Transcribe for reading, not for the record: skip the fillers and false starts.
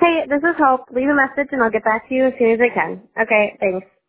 Hey, this is Hope. Leave a message and I'll get back to you as soon as I can. Okay, thanks.